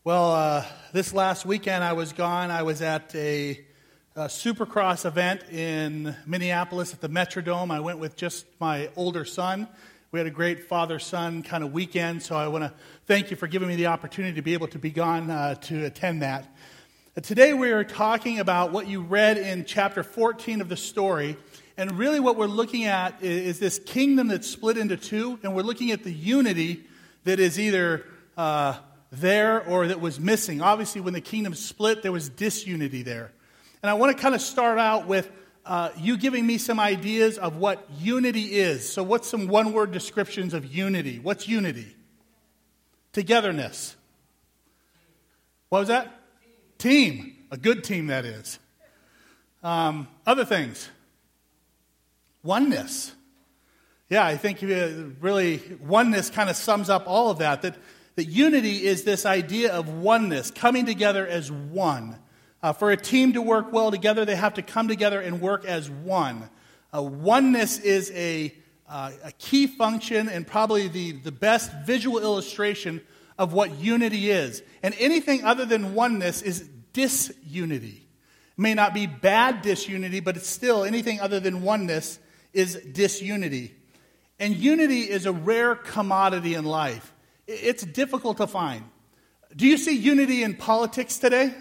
Well, this last weekend I was gone. I was at a Supercross event in Minneapolis at the Metrodome. I went with just my older son. We had a great father-son kind of weekend, so I want to thank you for giving me the opportunity to be able to be gone to attend that. Today we are talking about what you read in chapter 14 of the story, and really what we're looking at is this kingdom that's split into two, and we're looking at the unity that is either there or that was missing. Obviously, when the kingdom split, there was disunity there. And I want to kind of start out with you giving me some ideas of what unity is. So what's some one-word descriptions of unity? What's unity? Togetherness. What was that? Team. A good team, that is. Other things. Oneness. Yeah, I think really oneness kind of sums up all of that. That unity is this idea of oneness, coming together as one. For a team to work well together, they have to come together and work as one. Oneness is a key function and probably the best visual illustration of what unity is. And anything other than oneness is disunity. It may not be bad disunity, but it's still anything other than oneness is disunity. And unity is a rare commodity in life. It's difficult to find. Do you see unity in politics today?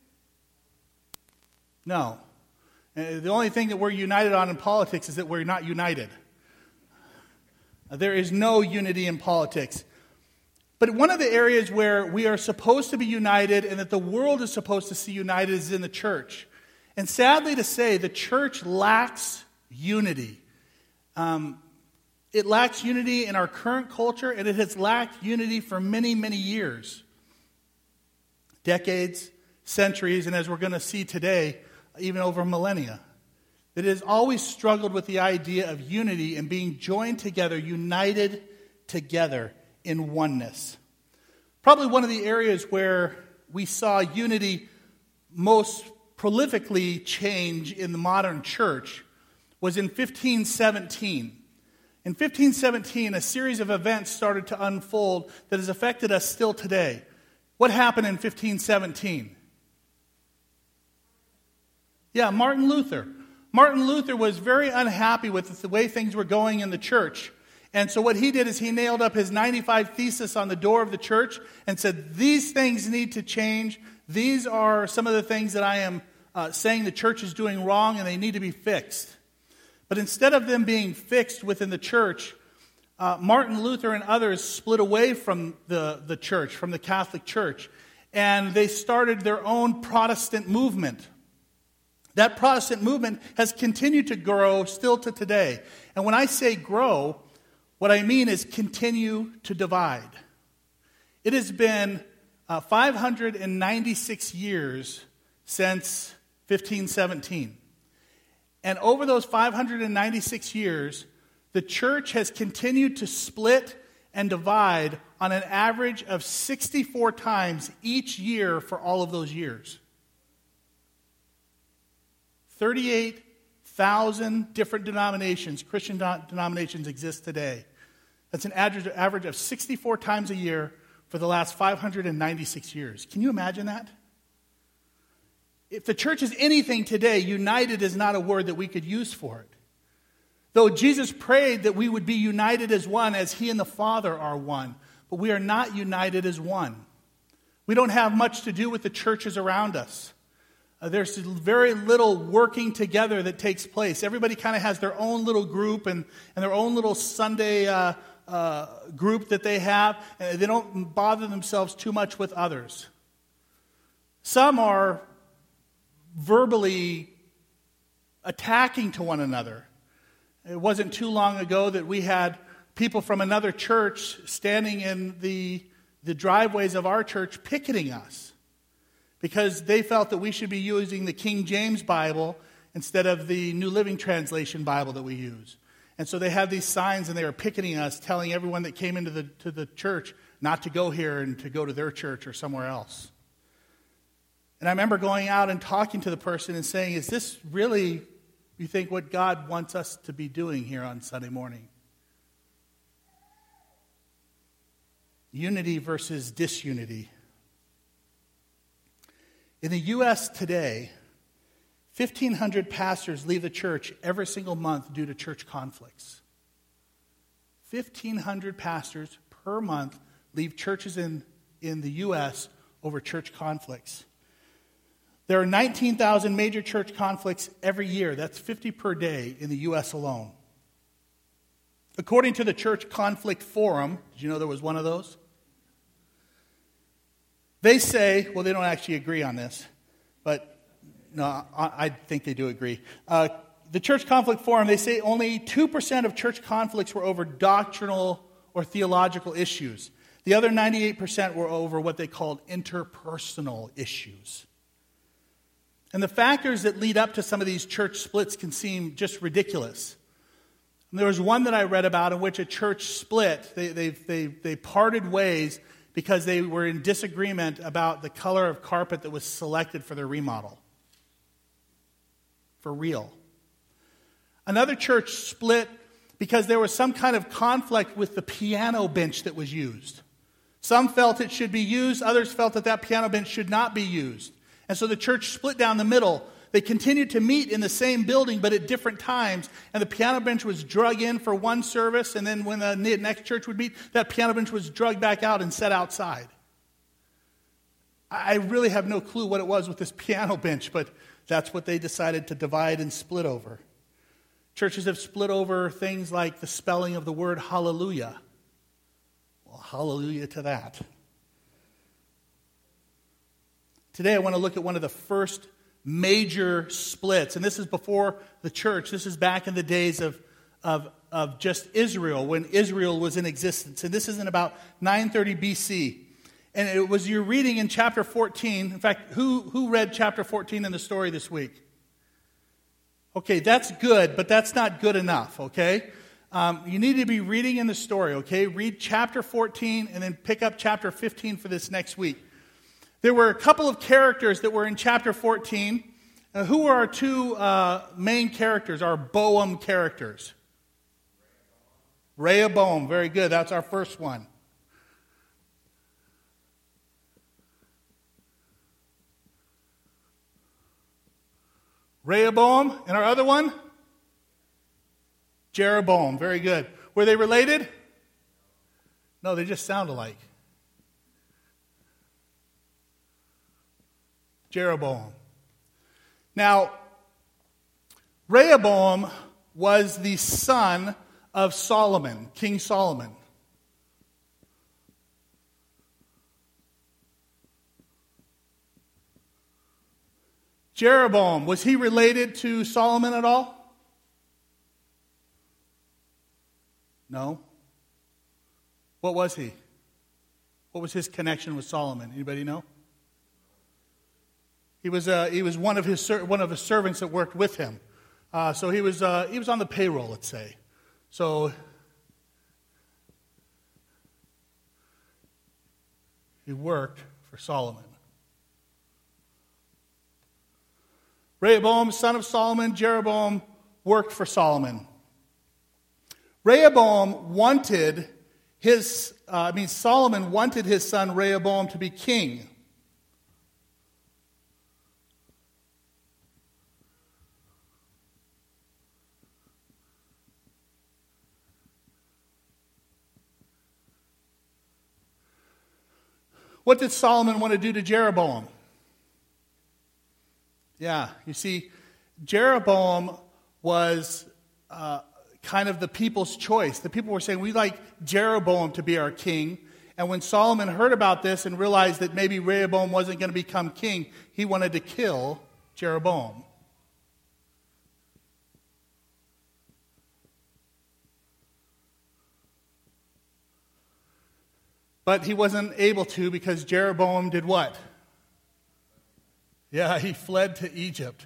No. The only thing that we're united on in politics is that we're not united. There is no unity in politics. But one of the areas where we are supposed to be united and that the world is supposed to see united is in the church. And sadly to say, the church lacks unity. It lacks unity in our current culture, and it has lacked unity for many, many years. Decades, centuries, and as we're going to see today, even over millennia. It has always struggled with the idea of unity and being joined together, united together in oneness. Probably one of the areas where we saw unity most prolifically change in the modern church was in 1517. In 1517, a series of events started to unfold that has affected us still today. What happened in 1517? Yeah, Martin Luther. Martin Luther was very unhappy with the way things were going in the church. And so what he did is he nailed up his 95 Theses on the door of the church and said, these things need to change. These are some of the things that I am saying the church is doing wrong and they need to be fixed. But instead of them being fixed within the church, Martin Luther and others split away from the church, from the Catholic Church, and they started their own Protestant movement. That Protestant movement has continued to grow still to today. And when I say grow, what I mean is continue to divide. It has been 596 years since 1517. And over those 596 years, the church has continued to split and divide on an average of 64 times each year for all of those years. 38,000 different denominations, Christian denominations exist today. That's an average of 64 times a year for the last 596 years. Can you imagine that? If the church is anything today, united is not a word that we could use for it. Though Jesus prayed that we would be united as one, as He and the Father are one. But we are not united as one. We don't have much to do with the churches around us. There's very little working together that takes place. Everybody kind of has their own little group and their own little Sunday group that they have. And they don't bother themselves too much with others. Some are verbally attacking to one another. It wasn't too long ago that we had people from another church standing in the driveways of our church picketing us because they felt that we should be using the King James Bible instead of the New Living Translation Bible that we use. And so they had these signs and they were picketing us, telling everyone that came into the church not to go here and to go to their church or somewhere else. And I remember going out and talking to the person and saying, is this really, you think, what God wants us to be doing here on Sunday morning? Unity versus disunity. In the U.S. today, 1,500 pastors leave the church every single month due to church conflicts. 1,500 pastors per month leave churches in the U.S. over church conflicts. There are 19,000 major church conflicts every year. That's 50 per day in the U.S. alone. According to the Church Conflict Forum, did you know there was one of those? They say, well, they don't actually agree on this, but no, I think they do agree. The Church Conflict Forum, they say only 2% of church conflicts were over doctrinal or theological issues. The other 98% were over what they called interpersonal issues. And the factors that lead up to some of these church splits can seem just ridiculous. And there was one that I read about in which a church split. They parted ways because they were in disagreement about the color of carpet that was selected for their remodel. For real. Another church split because there was some kind of conflict with the piano bench that was used. Some felt it should be used. Others felt that piano bench should not be used. And so the church split down the middle. They continued to meet in the same building, but at different times. And the piano bench was drug in for one service, and then when the next church would meet, that piano bench was drugged back out and set outside. I really have no clue what it was with this piano bench, but that's what they decided to divide and split over. Churches have split over things like the spelling of the word hallelujah. Well, hallelujah to that. Today I want to look at one of the first major splits, and this is before the church. This is back in the days of just Israel, when Israel was in existence. And this is in about 930 BC. And it was your reading in chapter 14. In fact, who read chapter 14 in the story this week? Okay, that's good, but that's not good enough, okay? You need to be reading in the story, okay? Read chapter 14 and then pick up chapter 15 for this next week. There were a couple of characters that were in chapter 14. Who were our two main characters, our Boam characters? Rehoboam, very good. That's our first one. Rehoboam, and our other one? Jeroboam, very good. Were they related? No, they just sound alike. Jeroboam. Now, Rehoboam was the son of Solomon, King Solomon. Jeroboam, was he related to Solomon at all? No. What was he? What was his connection with Solomon? Anybody know? He was one of the servants that worked with him. So he was on the payroll, let's say. So he worked for Solomon. Rehoboam, son of Solomon, Jeroboam worked for Solomon. Solomon wanted his son Rehoboam to be king. What did Solomon want to do to Jeroboam? Yeah, you see, Jeroboam was kind of the people's choice. The people were saying, we like Jeroboam to be our king. And when Solomon heard about this and realized that maybe Rehoboam wasn't going to become king, he wanted to kill Jeroboam. But he wasn't able to because Jeroboam did what? Yeah, he fled to Egypt.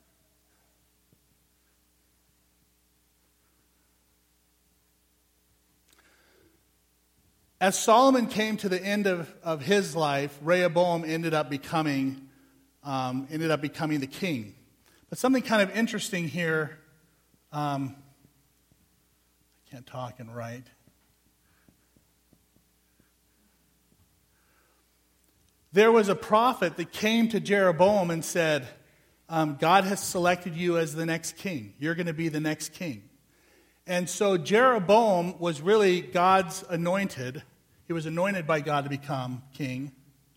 As Solomon came to the end of his life, Rehoboam ended up becoming the king. But something kind of interesting here, I can't talk and write. there was a prophet that came to Jeroboam and said, God has selected you as the next king. You're going to be the next king. And so Jeroboam was really God's anointed. He was anointed by God to become king.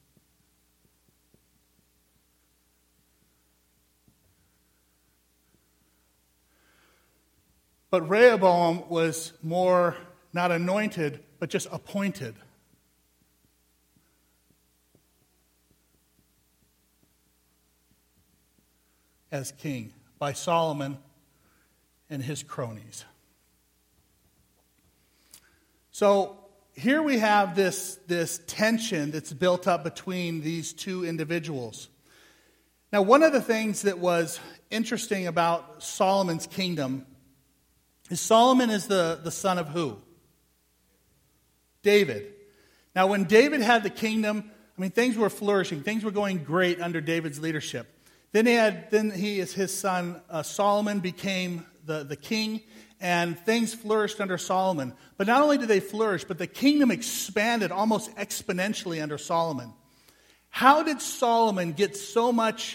But Rehoboam was more not anointed, but just appointed. As king by Solomon and his cronies. So here we have this tension that's built up between these two individuals. Now, one of the things that was interesting about Solomon's kingdom is Solomon is the son of who? David. Now, when David had the kingdom, things were flourishing. Things were going great under David's leadership. Then his son Solomon became the king, and things flourished under Solomon. But not only did they flourish, but the kingdom expanded almost exponentially under Solomon. How did Solomon get so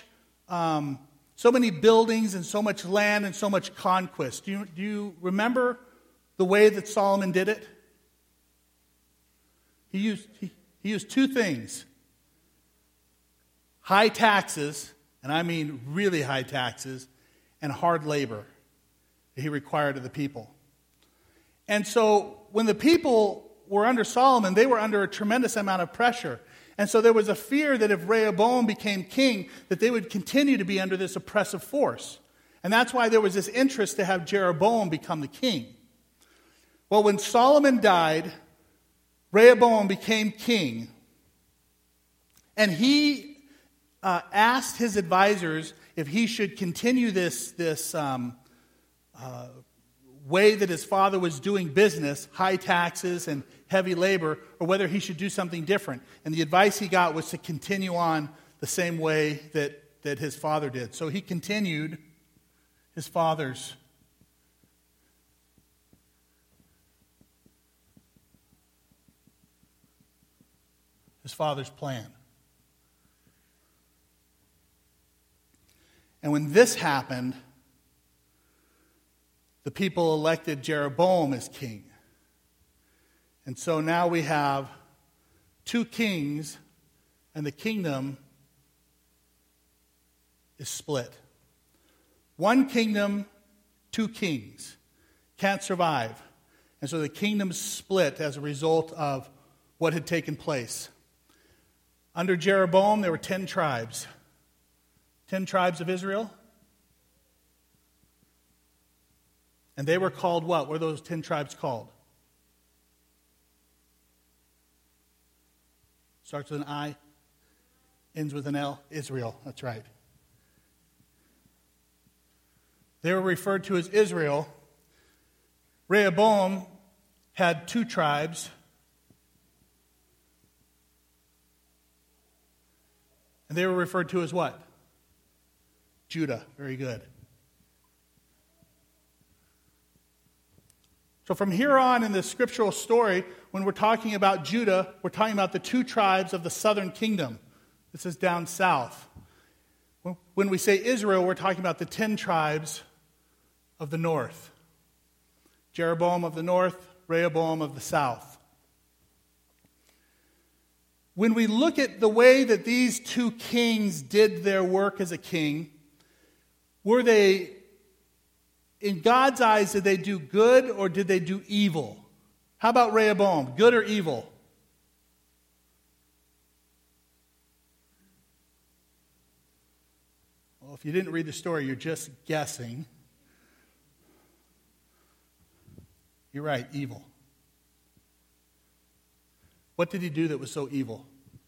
many buildings and so much land and so much conquest? Do you remember the way that Solomon did it? He used two things: high taxes. And I mean really high taxes, and hard labor that he required of the people. And so when the people were under Solomon, they were under a tremendous amount of pressure. And so there was a fear that if Rehoboam became king, that they would continue to be under this oppressive force. And that's why there was this interest to have Jeroboam become the king. Well, when Solomon died, Rehoboam became king. And he asked his advisors if he should continue this way that his father was doing business, high taxes and heavy labor, or whether he should do something different. And the advice he got was to continue on the same way that his father did. So he continued his father's plan. And when this happened, the people elected Jeroboam as king. And so now we have two kings, and the kingdom is split. One kingdom, two kings. Can't survive. And so the kingdom split as a result of what had taken place. Under Jeroboam, there were 10 tribes. 10 tribes of Israel. And they were called what? What were those 10 tribes called? Starts with an I, ends with an L. Israel, that's right. They were referred to as Israel. Rehoboam had 2 tribes. And they were referred to as what? Judah. Very good. So from here on in the scriptural story, when we're talking about Judah, we're talking about the 2 tribes of the southern kingdom. This is down south. When we say Israel, we're talking about the 10 tribes of the north. Jeroboam of the north, Rehoboam of the south. When we look at the way that these 2 kings did their work as a king, were they, in God's eyes, did they do good or did they do evil? How about Rehoboam? Good or evil? Well, if you didn't read the story, you're just guessing. You're right, evil. What did he do that was so evil?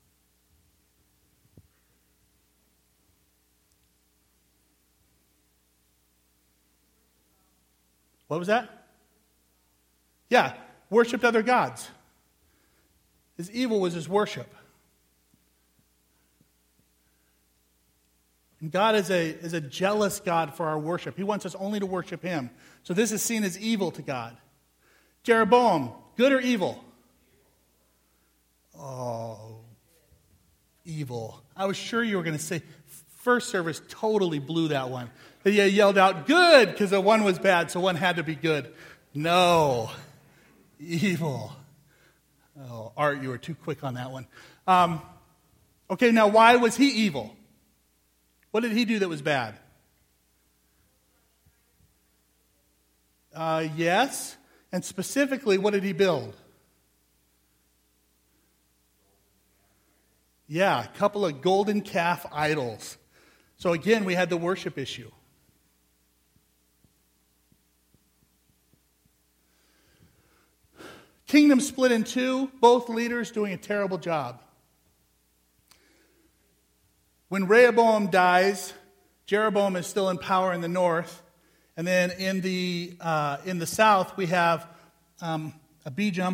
What was that? Yeah, worshipped other gods. His evil was his worship. And God is a jealous God for our worship. He wants us only to worship Him. So this is seen as evil to God. Jeroboam, good or evil? Oh, evil. I was sure you were going to say, first service totally blew that one. They yelled out, good, because the one was bad, so one had to be good. No, evil. Oh, Art, you were too quick on that one. Okay, now why was he evil? What did he do that was bad? Yes, and specifically, what did he build? Yeah, a couple of golden calf idols. So again, we had the worship issue. Kingdom split in two, both leaders doing a terrible job. When Rehoboam dies, Jeroboam is still in power in the north. And then in the south, we have Abijam,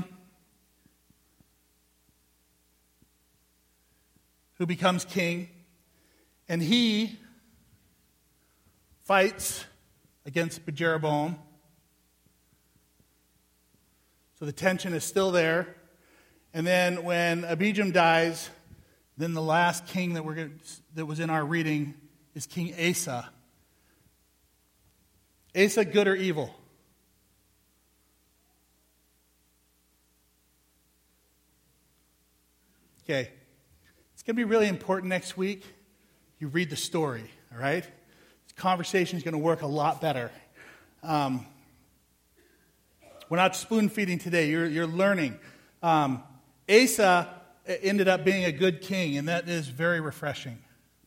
who becomes king. And he fights against Jeroboam. So the tension is still there. And then when Abijam dies, then the last king that was in our reading is King Asa. Asa, good or evil? Okay. It's going to be really important next week. You read the story, all right? This conversation is going to work a lot better. We're not spoon feeding today. You're learning. Asa ended up being a good king, and that is very refreshing.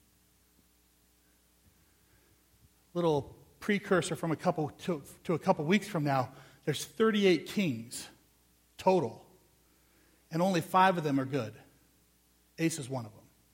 Little precursor from a couple weeks from now. There's 38 kings total, and only 5 of them are good. Asa's one of them.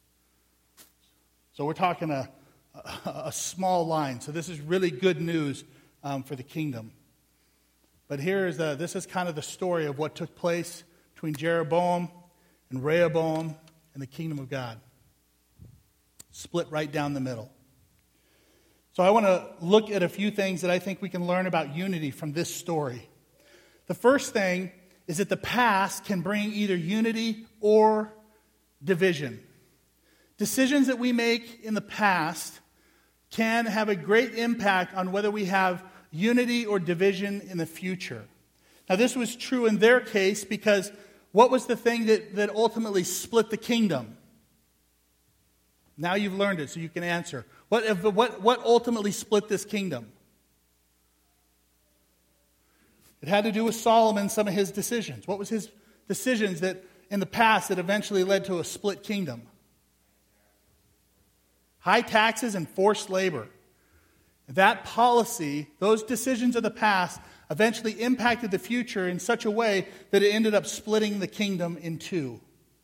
So we're talking a small line. So this is really good news for the kingdom. But this is kind of the story of what took place between Jeroboam and Rehoboam and the kingdom of God. Split right down the middle. So I want to look at a few things that I think we can learn about unity from this story. The first thing is that the past can bring either unity or division. Decisions that we make in the past can have a great impact on whether we have unity or division in the future. Now, this was true in their case because what was the thing that ultimately split the kingdom? Now you've learned it, so you can answer. What ultimately split this kingdom? It had to do with Solomon, some of his decisions. What was his decisions that in the past that eventually led to a split kingdom? High taxes and forced labor. That policy, those decisions of the past, eventually impacted the future in such a way that it ended up splitting the kingdom in two.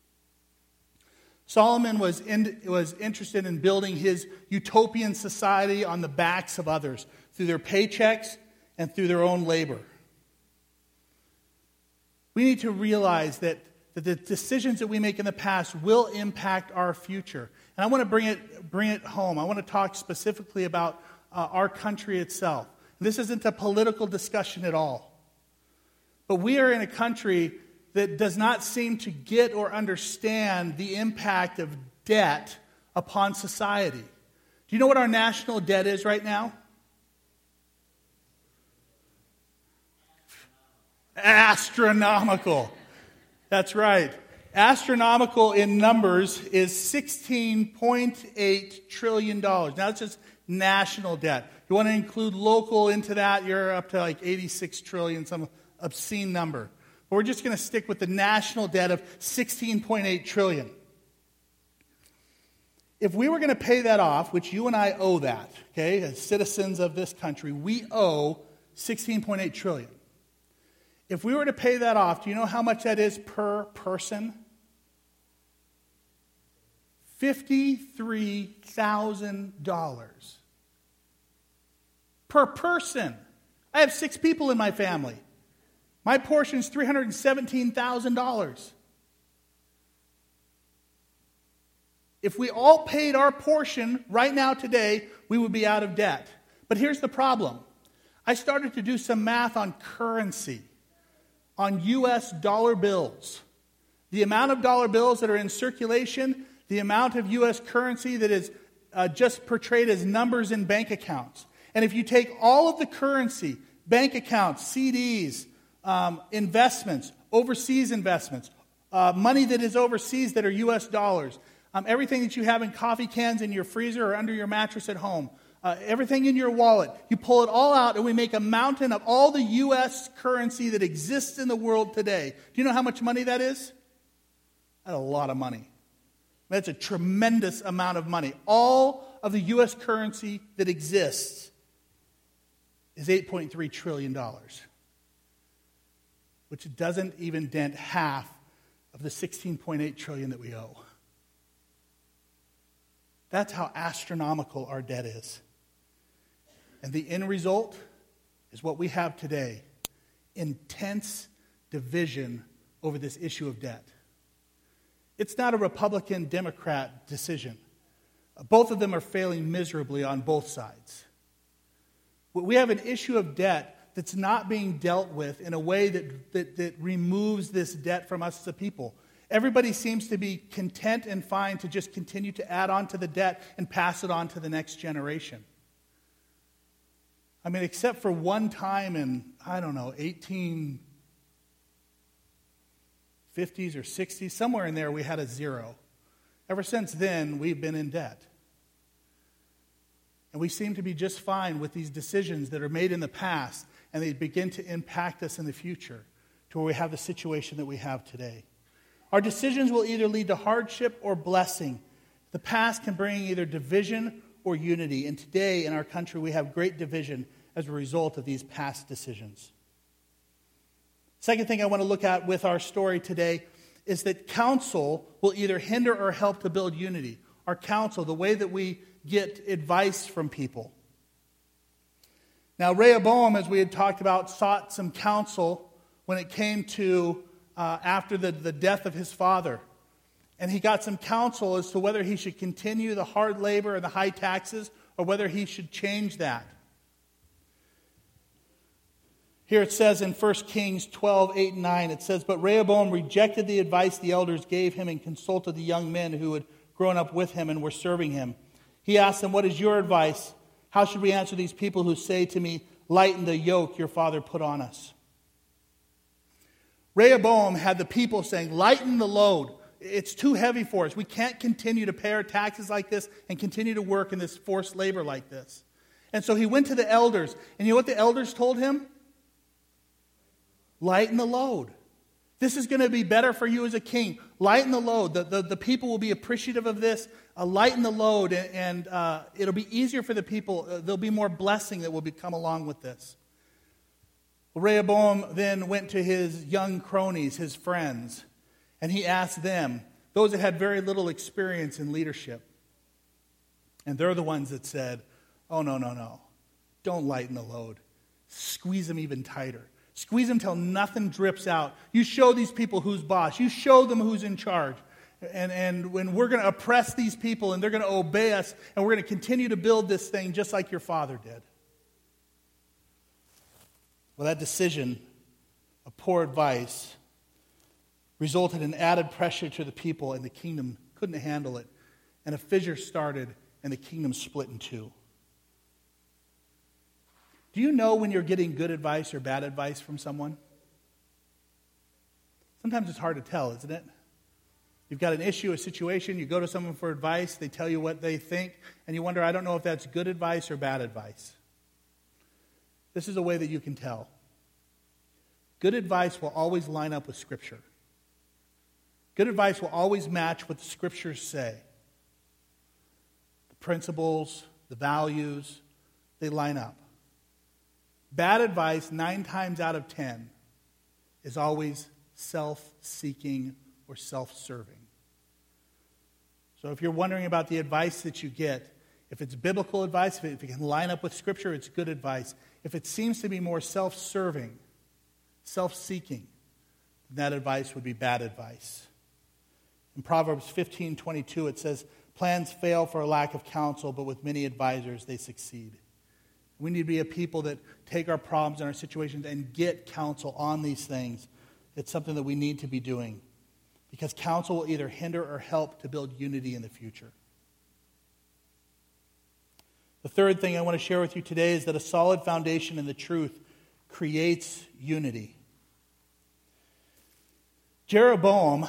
Solomon was interested in building his utopian society on the backs of others, through their paychecks and through their own labor. We need to realize that the decisions that we make in the past will impact our future. And I want to bring it home. I want to talk specifically about our country itself. This isn't a political discussion at all. But we are in a country that does not seem to get or understand the impact of debt upon society. Do you know what our national debt is right now? Astronomical. That's right. Astronomical in numbers is $16.8 trillion. Now, it's just national debt. If you want to include local into that, you're up to like 86 trillion, some obscene number. But we're just going to stick with the national debt of 16.8 trillion. If we were going to pay that off, which you and I owe that, okay, as citizens of this country, we owe 16.8 trillion. If we were to pay that off, do you know how much that is per person? $53,000 per person. I have 6 people in my family. My portion is $317,000. If we all paid our portion right now today, we would be out of debt. But here's the problem. I started to do some math on currency, on U.S. dollar bills. The amount of dollar bills that are in circulation, the amount of U.S. currency that is just portrayed as numbers in bank accounts. And if you take all of the currency, bank accounts, CDs, investments, overseas investments, money that is overseas that are U.S. dollars, everything that you have in coffee cans in your freezer or under your mattress at home, everything in your wallet, you pull it all out and we make a mountain of all the U.S. currency that exists in the world today. Do you know how much money that is? That's a lot of money. That's a tremendous amount of money. All of the U.S. currency that exists is $8.3 trillion, which doesn't even dent half of the $16.8 trillion that we owe. That's how astronomical our debt is. And the end result is what we have today: intense division over this issue of debt. It's not a Republican-Democrat decision. Both of them are failing miserably on both sides. We have an issue of debt that's not being dealt with in a way that removes this debt from us as a people. Everybody seems to be content and fine to just continue to add on to the debt and pass it on to the next generation. I mean, except for one time in, 1850s or 60s, somewhere in there we had a zero. Ever since then, we've been in debt. And we seem to be just fine with these decisions that are made in the past, and they begin to impact us in the future to where we have the situation that we have today. Our decisions will either lead to hardship or blessing. The past can bring either division or unity. And today in our country, we have great division as a result of these past decisions. Second thing I want to look at with our story today is that counsel will either hinder or help to build unity. Our counsel, the way that we get advice from people. Now, Rehoboam, as we had talked about, sought some counsel when it came to after the death of his father. And he got some counsel as to whether he should continue the hard labor and the high taxes or whether he should change that. Here it says in 1 Kings 12, 8 and 9, it says, "But Rehoboam rejected the advice the elders gave him and consulted the young men who had grown up with him and were serving him. He asked them, 'What is your advice? How should we answer these people who say to me, lighten the yoke your father put on us?'" Rehoboam had the people saying, lighten the load. It's too heavy for us. We can't continue to pay our taxes like this and continue to work in this forced labor like this. And so he went to the elders. And you know what the elders told him? Lighten the load. This is going to be better for you as a king. Lighten the load. The people will be appreciative of this. Lighten the load, and it'll be easier for the people. There'll be more blessing that will come along with this. Rehoboam then went to his young cronies, his friends, and he asked them, those that had very little experience in leadership. And they're the ones that said, oh, no. Don't lighten the load. Squeeze them even tighter. Squeeze them till nothing drips out. You show these people who's boss. You show them who's in charge. And when we're going to oppress these people and they're going to obey us and we're going to continue to build this thing just like your father did. Well, that decision of poor advice resulted in added pressure to the people, and the kingdom couldn't handle it. And a fissure started, and the kingdom split in two. Do you know when you're getting good advice or bad advice from someone? Sometimes it's hard to tell, isn't it? You've got an issue, a situation, you go to someone for advice, they tell you what they think, and you wonder, I don't know if that's good advice or bad advice. This is a way that you can tell. Good advice will always line up with Scripture. Good advice will always match what the Scriptures say. The principles, the values, they line up. Bad advice, 9 times out of 10, is always self-seeking or self-serving. So if you're wondering about the advice that you get, if it's biblical advice, if it can line up with Scripture, it's good advice. If it seems to be more self-serving, self-seeking, then that advice would be bad advice. In Proverbs 15:22, it says, "Plans fail for a lack of counsel, but with many advisors they succeed." We need to be a people that take our problems and our situations and get counsel on these things. It's something that we need to be doing. because counsel will either hinder or help to build unity in the future. The third thing I want to share with you today is that a solid foundation in the truth creates unity. Jeroboam,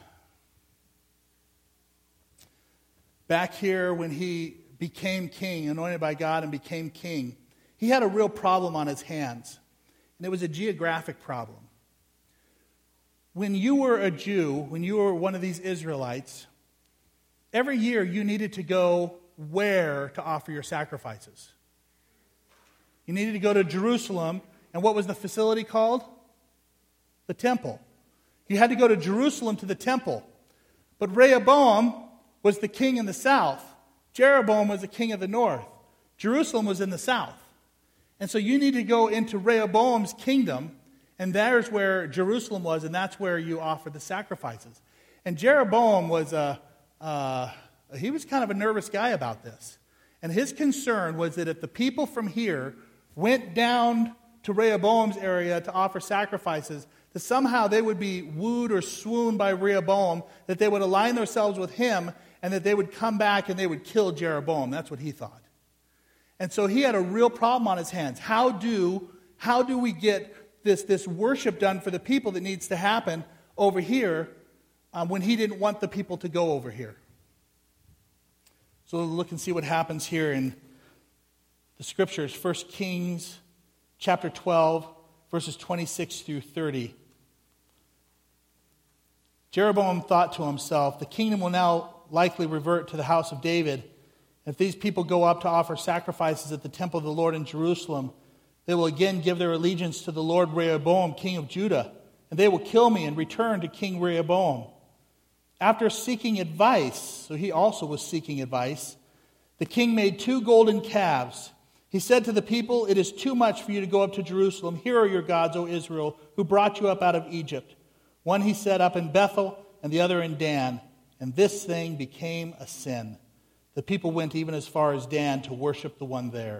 back here when he became king, anointed by God and became king, he had a real problem on his hands. And it was a geographic problem. When you were a Jew, when you were one of these Israelites, every year you needed to go where to offer your sacrifices. You needed to go to Jerusalem, and what was the facility called? The temple. You had to go to Jerusalem to the temple. But Rehoboam was the king in the south. Jeroboam was the king of the north. Jerusalem was in the south. And so you need to go into Rehoboam's kingdom, and there's where Jerusalem was, and that's where you offer the sacrifices. And Jeroboam was he was kind of a nervous guy about this. And his concern was that if the people from here went down to Rehoboam's area to offer sacrifices, that somehow they would be wooed or swooned by Rehoboam, that they would align themselves with him, and that they would come back and they would kill Jeroboam. That's what he thought. And so he had a real problem on his hands. How do we get this worship done for the people that needs to happen over here when he didn't want the people to go over here? So look and see what happens here in the scriptures. 1 Kings chapter 12, verses 26 through 30. Jeroboam thought to himself, the kingdom will now likely revert to the house of David. If these people go up to offer sacrifices at the temple of the Lord in Jerusalem, they will again give their allegiance to the Lord Rehoboam, king of Judah, and they will kill me and return to King Rehoboam. After seeking advice, so he also was seeking advice, the king made 2 golden calves. He said to the people, it is too much for you to go up to Jerusalem. Here are your gods, O Israel, who brought you up out of Egypt. One he set up in Bethel and the other in Dan, and this thing became a sin. The people went even as far as Dan to worship the one there.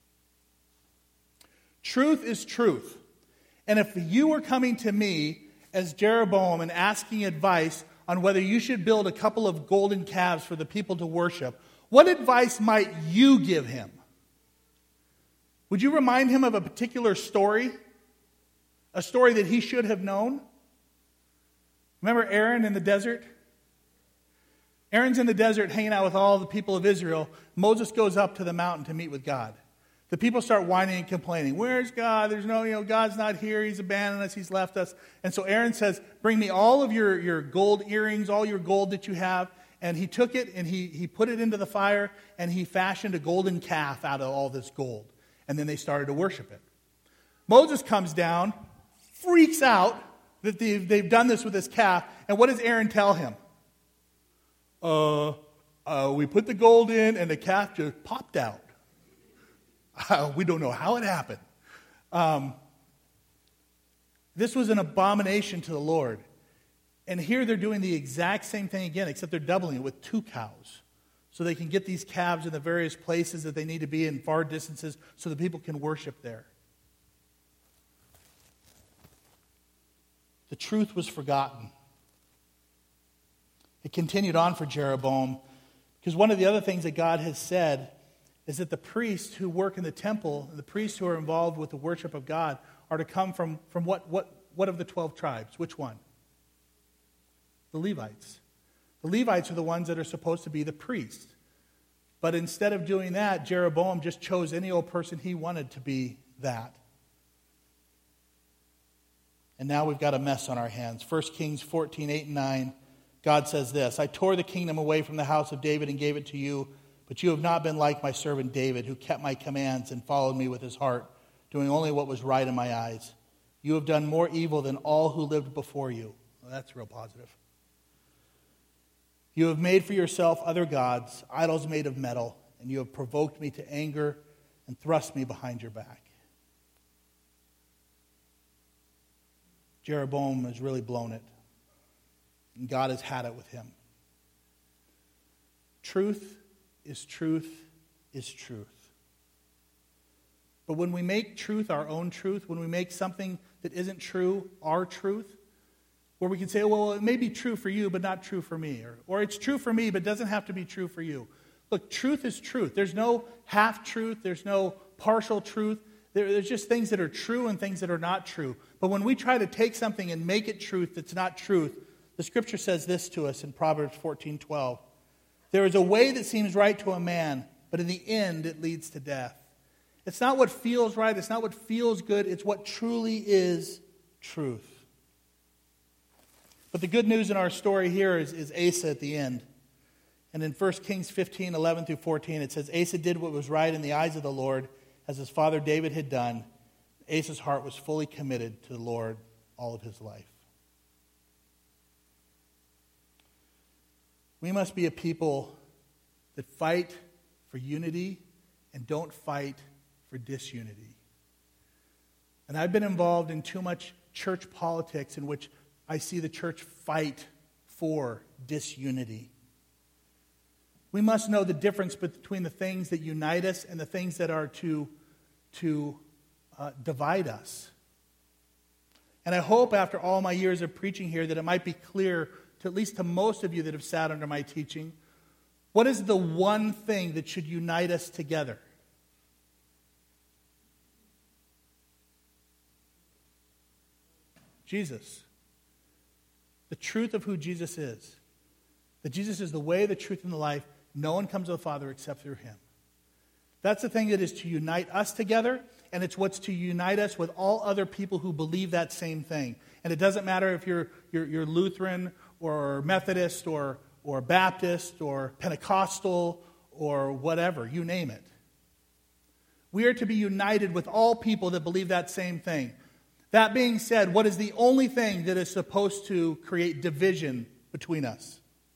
Truth is truth. And if you were coming to me as Jeroboam and asking advice on whether you should build a couple of golden calves for the people to worship, what advice might you give him? Would you remind him of a particular story? A story that he should have known? Remember Aaron in the desert? Aaron's in the desert hanging out with all the people of Israel. Moses goes up to the mountain to meet with God. The people start whining and complaining. Where's God? There's no, God's not here. He's abandoned us. He's left us. And so Aaron says, bring me all of your gold earrings, all your gold that you have. And he took it and he put it into the fire and he fashioned a golden calf out of all this gold. And then they started to worship it. Moses comes down, freaks out that they've done this with this calf. And what does Aaron tell him? We put the gold in and the calf just popped out. We don't know how it happened. This was an abomination to the Lord. And here they're doing the exact same thing again, except they're doubling it with 2 cows. So they can get these calves in the various places that they need to be in far distances so that people can worship there. The truth was forgotten. It continued on for Jeroboam, because one of the other things that God has said is that the priests who work in the temple, the priests who are involved with the worship of God, are to come from what of the 12 tribes? Which one? The Levites. The Levites are the ones that are supposed to be the priests. But instead of doing that, Jeroboam just chose any old person he wanted to be that. And now we've got a mess on our hands. 1 Kings 14, 8 and 9. God says this, I tore the kingdom away from the house of David and gave it to you, but you have not been like my servant David, who kept my commands and followed me with his heart, doing only what was right in my eyes. You have done more evil than all who lived before you. Well, that's real positive. You have made for yourself other gods, idols made of metal, and you have provoked me to anger and thrust me behind your back. Jeroboam has really blown it. And God has had it with him. Truth is truth is truth. But when we make truth our own truth, when we make something that isn't true our truth, where we can say, well, it may be true for you, but not true for me. Or it's true for me, but doesn't have to be true for you. Look, truth is truth. There's no half-truth. There's no partial truth. There's just things that are true and things that are not true. But when we try to take something and make it truth that's not truth, the Scripture says this to us in Proverbs 14:12. There is a way that seems right to a man, but in the end it leads to death. It's not what feels right. It's not what feels good. It's what truly is truth. But the good news in our story here is Asa at the end. And in 1 Kings 15:11 through 14, it says, Asa did what was right in the eyes of the Lord, as his father David had done. Asa's heart was fully committed to the Lord all of his life. We must be a people that fight for unity and don't fight for disunity. And I've been involved in too much church politics in which I see the church fight for disunity. We must know the difference between the things that unite us and the things that are to divide us. And I hope after all my years of preaching here that it might be clear, to at least to most of you that have sat under my teaching, what is the one thing that should unite us together? Jesus. The truth of who Jesus is. That Jesus is the way, the truth, and the life. No one comes to the Father except through him. That's the thing that is to unite us together, and it's what's to unite us with all other people who believe that same thing. And it doesn't matter if you're Lutheran or Methodist or Baptist or Pentecostal or whatever, you name it. We are to be united with all people that believe that same thing. That being said, what is the only thing that is supposed to create division between us?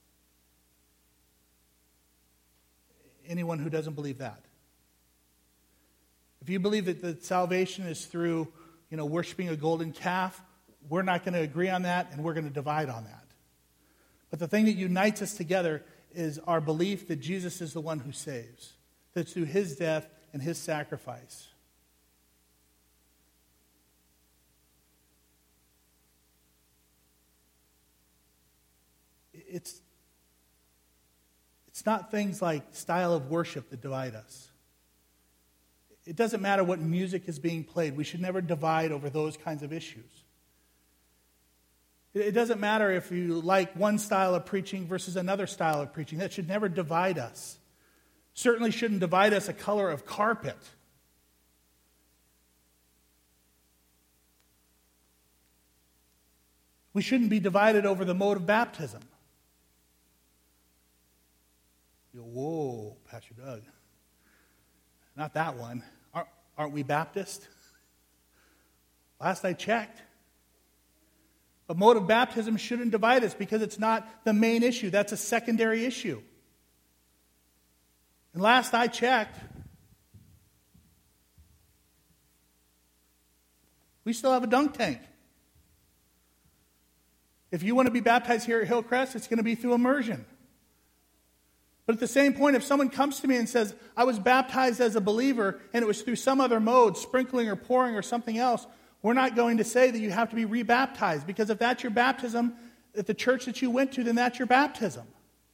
Anyone who doesn't believe that. If you believe that salvation is through, worshiping a golden calf, we're not going to agree on that, and we're going to divide on that. But the thing that unites us together is our belief that Jesus is the one who saves. That's through his death and his sacrifice. It's not things like style of worship that divide us. It doesn't matter what music is being played. We should never divide over those kinds of issues. It doesn't matter if you like one style of preaching versus another style of preaching. That should never divide us. Certainly shouldn't divide us a color of carpet. We shouldn't be divided over the mode of baptism. Whoa, Pastor Doug. Not that one. Aren't we Baptist? Last I checked. But mode of baptism shouldn't divide us because it's not the main issue. That's a secondary issue. And last I checked, we still have a dunk tank. If you want to be baptized here at Hillcrest, it's going to be through immersion. But at the same point, if someone comes to me and says, I was baptized as a believer and it was through some other mode, sprinkling or pouring or something else, we're not going to say that you have to be rebaptized, because if that's your baptism at the church that you went to, then that's your baptism.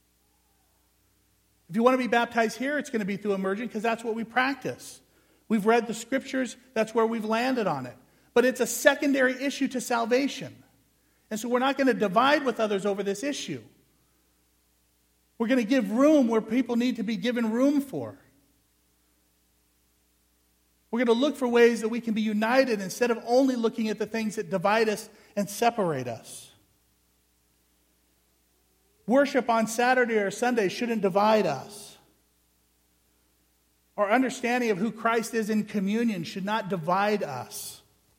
If you want to be baptized here, it's going to be through immersion because that's what we practice. We've read the scriptures, that's where we've landed on it. But it's a secondary issue to salvation. And so we're not going to divide with others over this issue. We're going to give room where people need to be given room for. We're going to look for ways that we can be united instead of only looking at the things that divide us and separate us. Worship on Saturday or Sunday shouldn't divide us. Our understanding of who Christ is in communion should not divide us.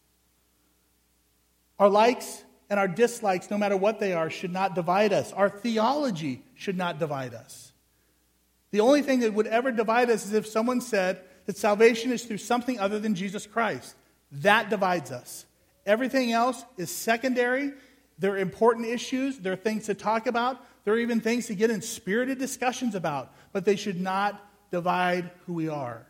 Our likes and our dislikes, no matter what they are, should not divide us. Our theology should not divide us. The only thing that would ever divide us is if someone said that salvation is through something other than Jesus Christ. That divides us. Everything else is secondary. There are important issues. There are things to talk about. There are even things to get in spirited discussions about. But they should not divide who we are.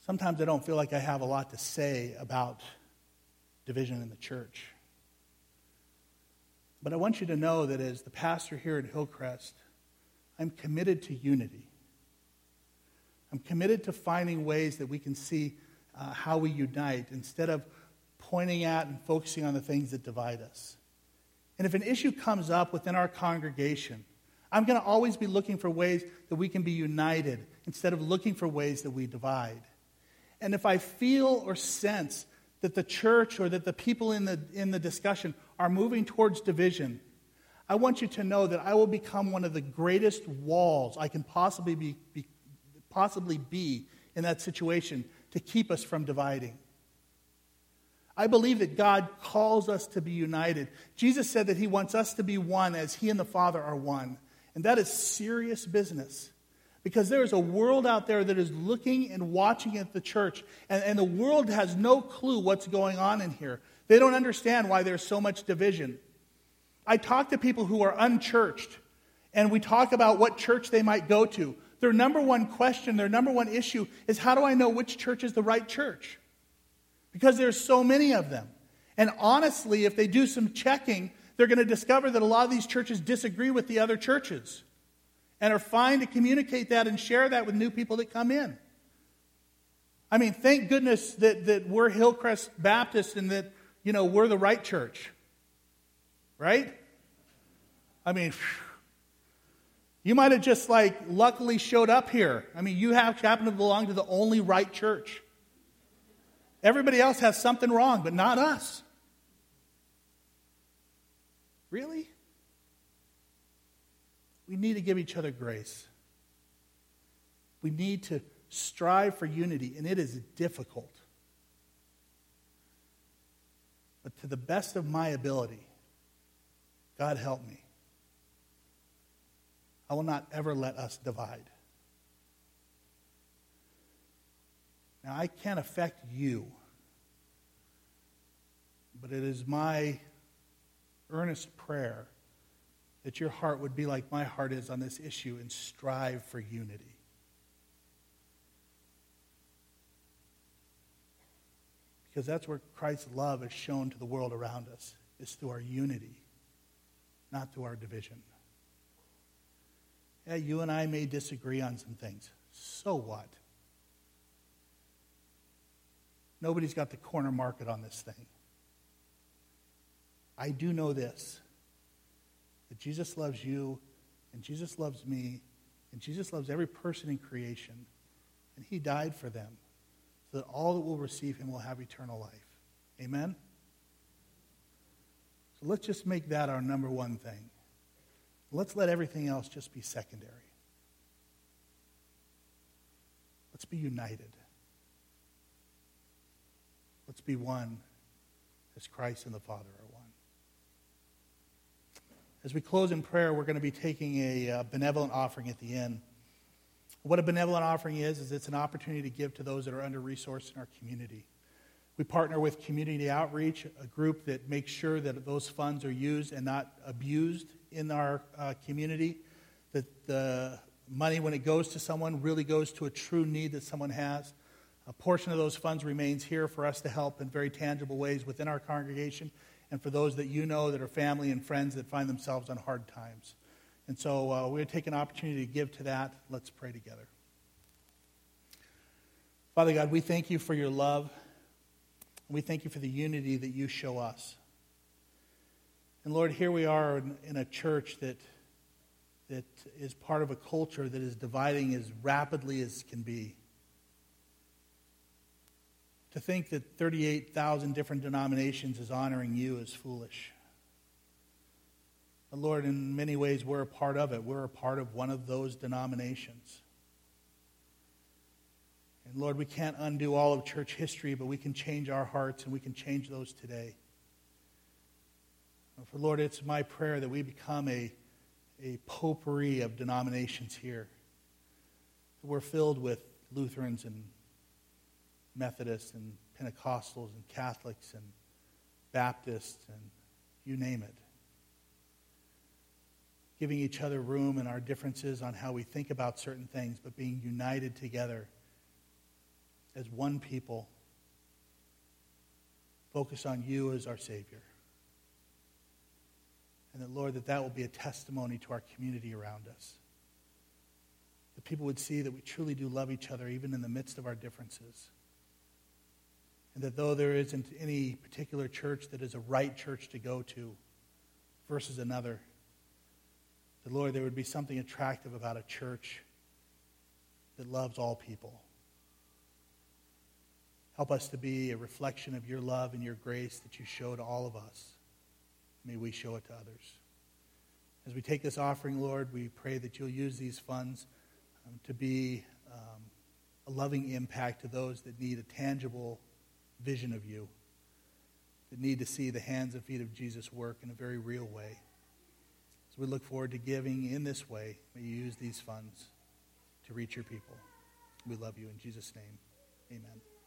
Sometimes I don't feel like I have a lot to say about division in the church. But I want you to know that as the pastor here at Hillcrest, I'm committed to unity. I'm committed to finding ways that we can see how we unite instead of pointing at and focusing on the things that divide us. And if an issue comes up within our congregation, I'm going to always be looking for ways that we can be united instead of looking for ways that we divide. And if I feel or sense that the church or that the people in the discussion are moving towards division, I want you to know that I will become one of the greatest walls I can possibly be in that situation to keep us from dividing. I believe that God calls us to be united. Jesus said that he wants us to be one as he and the Father are one. And that is serious business. Because there is a world out there that is looking and watching at the church. And the world has no clue what's going on in here. They don't understand why there's so much division. I talk to people who are unchurched. And we talk about what church they might go to. Their number one question, their number one issue is, how do I know which church is the right church? Because there's so many of them. And honestly, if they do some checking, they're going to discover that a lot of these churches disagree with the other churches and are fine to communicate that and share that with new people that come in. I mean, thank goodness that we're Hillcrest Baptist and that, we're the right church. Right? I mean, you might have just luckily showed up here. I mean, you happen to belong to the only right church. Everybody else has something wrong, but not us. Really? We need to give each other grace. We need to strive for unity, and it is difficult. But to the best of my ability, God help me, I will not ever let us divide. Now, I can't affect you, but it is my earnest prayer that your heart would be like my heart is on this issue and strive for unity. Because that's where Christ's love is shown to the world around us, is through our unity, not through our division. Yeah, you and I may disagree on some things. So what? Nobody's got the corner market on this thing. I do know this, that Jesus loves you, and Jesus loves me, and Jesus loves every person in creation, and he died for them, so that all that will receive him will have eternal life. Amen? So let's just make that our number one thing. Let's let everything else just be secondary. Let's be united. Let's be one as Christ and the Father are one. As we close in prayer, we're going to be taking a benevolent offering at the end. What a benevolent offering is it's an opportunity to give to those that are under-resourced in our community. We partner with Community Outreach, a group that makes sure that those funds are used and not abused in our community, that the money, when it goes to someone, really goes to a true need that someone has. A portion of those funds remains here for us to help in very tangible ways within our congregation and for those that you know that are family and friends that find themselves on hard times. And so we're going to take an opportunity to give to that. Let's pray together. Father God, we thank you for your love. We thank you for the unity that you show us. And Lord, here we are in a church that is part of a culture that is dividing as rapidly as can be. To think that 38,000 different denominations is honoring you is foolish. But Lord, in many ways we're a part of it. We're a part of one of those denominations. And Lord, we can't undo all of church history, but we can change our hearts and we can change those today. For Lord, it's my prayer that we become a potpourri of denominations here. We're filled with Lutherans and Methodists and Pentecostals and Catholics and Baptists and you name it. Giving each other room in our differences on how we think about certain things, but being united together as one people, focus on you as our Savior. And that, Lord, that will be a testimony to our community around us. That people would see that we truly do love each other even in the midst of our differences. And that though there isn't any particular church that is a right church to go to versus another, that, Lord, there would be something attractive about a church that loves all people. Help us to be a reflection of your love and your grace that you show to all of us. May we show it to others. As we take this offering, Lord, we pray that you'll use these funds to be a loving impact to those that need a tangible vision of you, that need to see the hands and feet of Jesus work in a very real way. So we look forward to giving in this way. May you use these funds to reach your people. We love you in Jesus' name.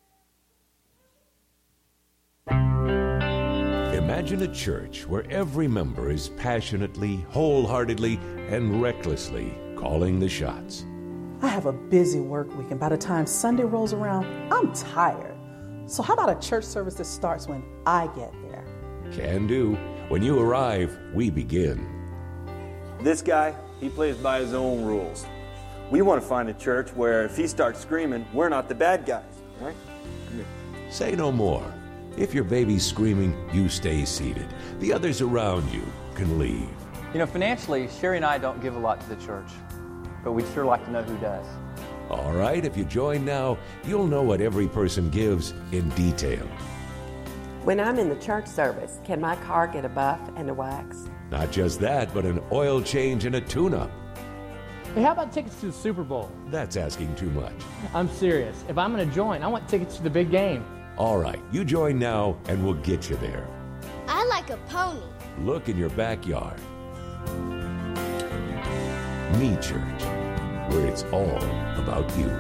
Amen. Imagine a church where every member is passionately, wholeheartedly, and recklessly calling the shots. I have a busy work week, and by the time Sunday rolls around, I'm tired. So how about a church service that starts when I get there? Can do. When you arrive, we begin. This guy, he plays by his own rules. We want to find a church where if he starts screaming, we're not the bad guys, right? Say no more. If your baby's screaming, you stay seated. The others around you can leave. You know, financially, Sherry and I don't give a lot to the church, but we'd sure like to know who does. All right, if you join now, you'll know what every person gives in detail. When I'm in the church service, can my car get a buff and a wax? Not just that, but an oil change and a tune-up. Hey, how about tickets to the Super Bowl? That's asking too much. I'm serious. If I'm going to join, I want tickets to the big game. All right, you join now and we'll get you there. I like a pony. Look in your backyard. Me Church, where it's all about you.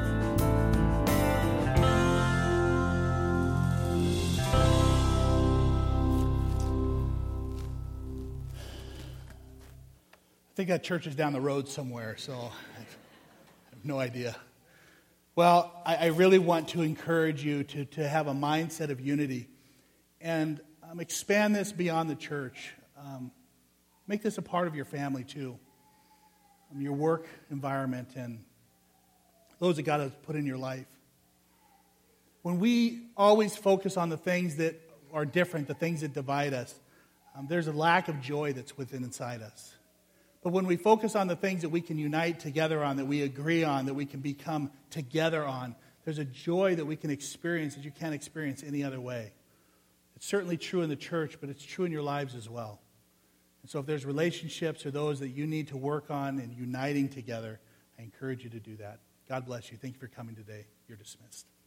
I think that church is down the road somewhere, so I have no idea. Well, I really want to encourage you to have a mindset of unity and expand this beyond the church. Make this a part of your family too, your work environment and those that God has put in your life. When we always focus on the things that are different, the things that divide us, there's a lack of joy that's within inside us. But when we focus on the things that we can unite together on, that we agree on, that we can become together on, there's a joy that we can experience that you can't experience any other way. It's certainly true in the church, but it's true in your lives as well. And so if there's relationships or those that you need to work on and uniting together, I encourage you to do that. God bless you. Thank you for coming today. You're dismissed.